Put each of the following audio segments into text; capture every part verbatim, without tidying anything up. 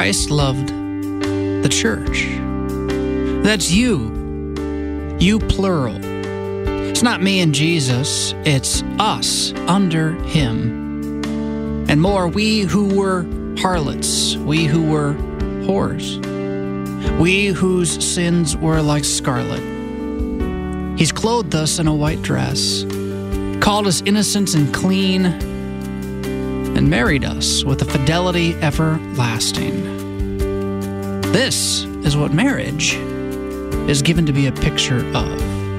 Christ loved the church. That's you. You plural. It's not me and Jesus. It's us under him. And more, we who were harlots, we who were whores, we whose sins were like scarlet. He's clothed us in a white dress, called us innocent and clean, and married us with a fidelity everlasting. This is what marriage is given to be a picture of.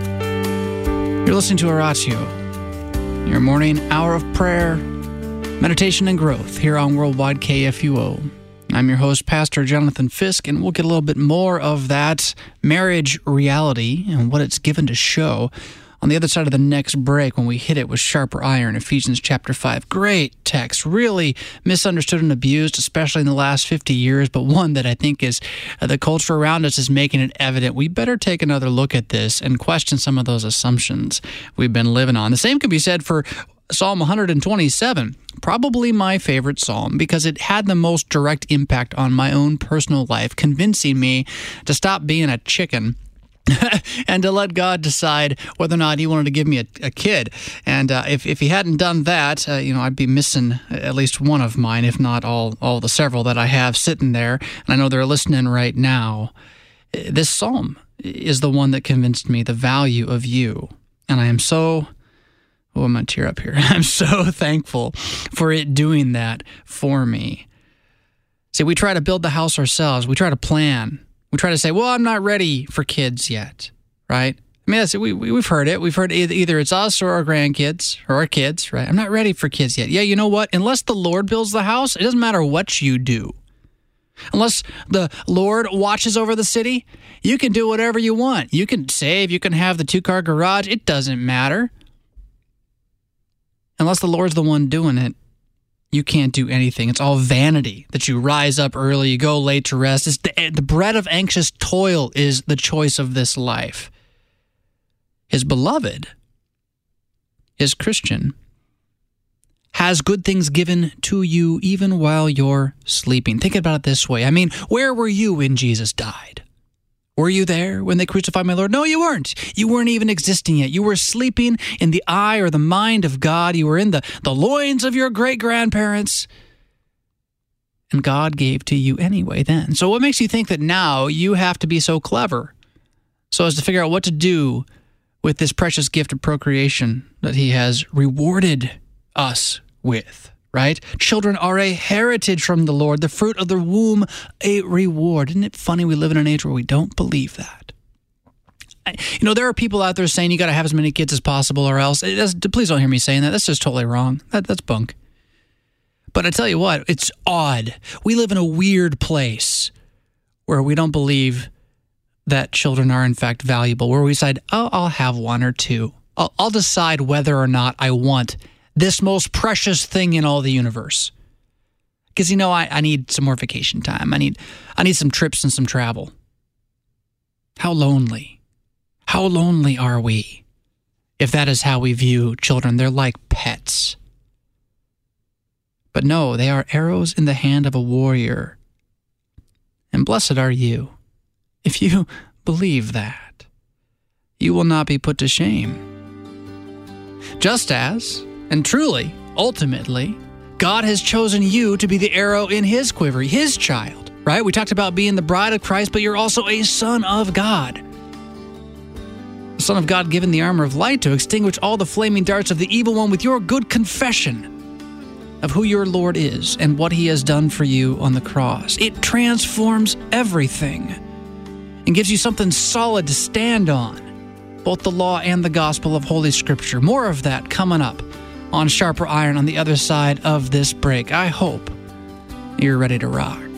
You're listening to Oratio, your morning hour of prayer, meditation, and growth here on Worldwide K F U O. I'm your host, Pastor Jonathan Fisk, and we'll get a little bit more of that marriage reality and what it's given to show on the other side of the next break when we hit it with sharper iron, Ephesians chapter five. Great text, really misunderstood and abused, especially in the last fifty years, but one that I think is uh, the culture around us is making it evident. We better take another look at this and question some of those assumptions we've been living on. The same can be said for Psalm one twenty-seven, probably my favorite psalm because it had the most direct impact on my own personal life, convincing me to stop being a chicken and to let God decide whether or not he wanted to give me a, a kid. And uh, if, if he hadn't done that, uh, you know, I'd be missing at least one of mine, if not all, all the several that I have sitting there. And I know they're listening right now. This psalm is the one that convinced me the value of you. And I am so... Oh, I'm going to tear up here. I'm so thankful for it doing that for me. See, we try to build the house ourselves. We try to plan. We try to say, well, I'm not ready for kids yet, right? I mean, that's, we, we, we've heard it. We've heard either, either it's us or our grandkids or our kids, right? I'm not ready for kids yet. Yeah, you know what? Unless the Lord builds the house, it doesn't matter what you do. Unless the Lord watches over the city, you can do whatever you want. You can save. You can have the two-car garage. It doesn't matter. Unless the Lord's the one doing it, you can't do anything. It's all vanity that you rise up early, you go late to rest. It's the, the bread of anxious toil is the choice of this life. His beloved, his Christian, has good things given to you even while you're sleeping. Think about it this way. I mean, where were you when Jesus died? Were you there when they crucified my Lord? No, you weren't. You weren't even existing yet. You were sleeping in the eye or the mind of God. You were in the, the loins of your great-grandparents. And God gave to you anyway then. So what makes you think that now you have to be so clever so as to figure out what to do with this precious gift of procreation that he has rewarded us with? Right? Children are a heritage from the Lord, the fruit of the womb, a reward. Isn't it funny we live in an age where we don't believe that? I, you know, there are people out there saying you got to have as many kids as possible or else. It does, please don't hear me saying that. That's just totally wrong. That, that's bunk. But I tell you what, it's odd. We live in a weird place where we don't believe that children are in fact valuable, where we decide, oh, I'll have one or two. I'll, I'll decide whether or not I want this most precious thing in all the universe. Because, you know, I, I need some more vacation time. I need I need some trips and some travel. How lonely. How lonely are we if that is how we view children? They're like pets. But no, they are arrows in the hand of a warrior. And blessed are you if you believe that. You will not be put to shame. Just as... And truly, ultimately, God has chosen you to be the arrow in his quiver, his child, right? We talked about being the bride of Christ, but you're also a son of God. The son of God given the armor of light to extinguish all the flaming darts of the evil one with your good confession of who your Lord is and what he has done for you on the cross. It transforms everything and gives you something solid to stand on, both the law and the gospel of Holy Scripture. More of that coming up on Sharper Iron on the other side of this break. I hope you're ready to rock.